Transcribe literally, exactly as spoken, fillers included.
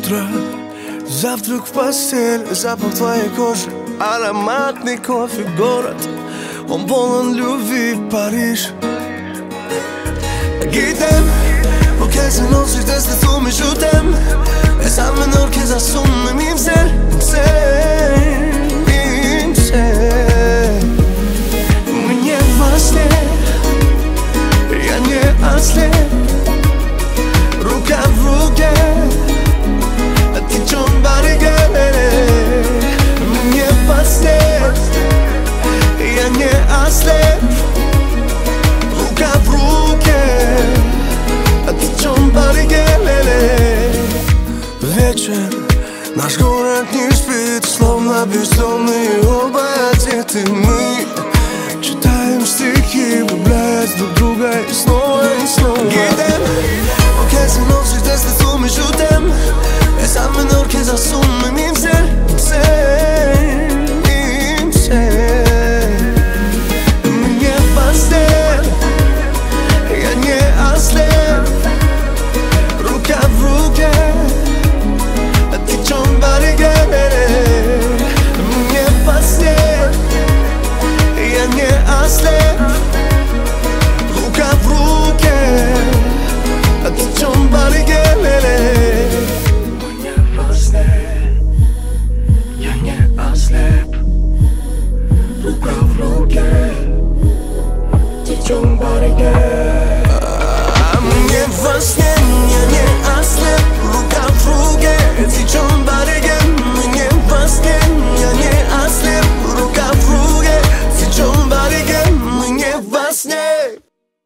утро, завтрак в постель, запах твоей кожи, ароматный кофе, город, он полон любви, Париж. Gitem, po kese non si testa tu mi shutem. E sa menor che sa summe mi mser, mser, mser. Mnie właśnie, ja nie asle. Ruka w rukę, a ty ciąbary gele. Mnie właśnie, ja nie asle. Рука в руке, а ты ciąbary gele. Вечер, наш город не спит, словно бездомные оба одеты мы. Читаем стихи, влюбляясь друг друга и снова и снова. Gitem, o che se non si testa tu mi shutem. E sa menor che sa sum